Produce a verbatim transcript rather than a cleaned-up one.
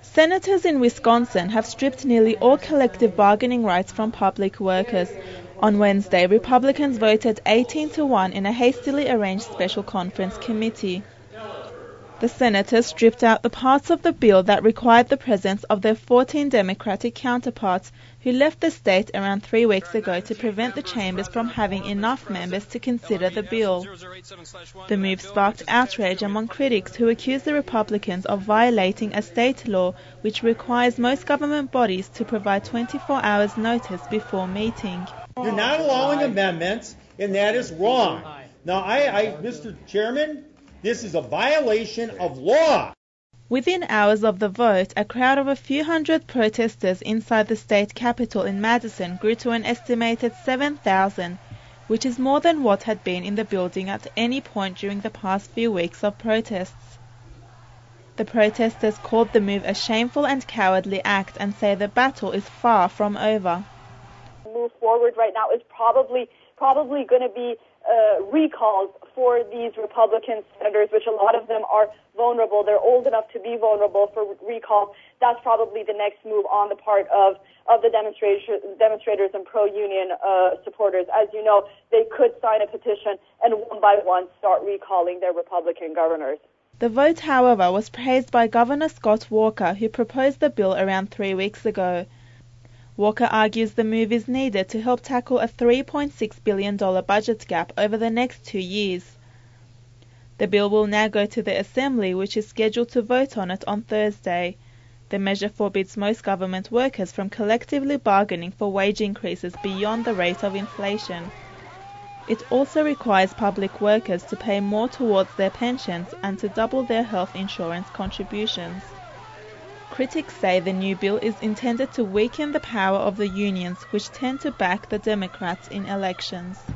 Senators in Wisconsin have stripped nearly all collective bargaining rights from public workers. On Wednesday, Republicans voted eighteen to one in a hastily arranged special conference committee. The senators stripped out the parts of the bill that required the presence of their fourteen Democratic counterparts, who left the state around three weeks ago to prevent the chambers from having enough members to consider the bill. The move sparked outrage among critics who accused the Republicans of violating a state law which requires most government bodies to provide twenty-four hours notice before meeting. You're not allowing amendments, and that is wrong. Now, I, I Mister Chairman, this is a violation of law. Within hours of the vote, a crowd of a few hundred protesters inside the state capitol in Madison grew to an estimated seven thousand, which is more than what had been in the building at any point during the past few weeks of protests. The protesters called the move a shameful and cowardly act and say the battle is far from over. Move forward right now is probably probably going to be uh, recalls for these Republican senators, which a lot of them are vulnerable. They're old enough to be vulnerable for recall. That's probably the next move on the part of, of the demonstrators, demonstrators and pro-union uh, supporters. As you know, they could sign a petition and one by one start recalling their Republican governors. The vote, however, was praised by Governor Scott Walker, who proposed the bill around three weeks ago. Walker argues the move is needed to help tackle a three point six billion dollars budget gap over the next two years. The bill will now go to the Assembly, which is scheduled to vote on it on Thursday. The measure forbids most government workers from collectively bargaining for wage increases beyond the rate of inflation. It also requires public workers to pay more towards their pensions and to double their health insurance contributions. Critics say the new bill is intended to weaken the power of the unions, which tend to back the Democrats in elections.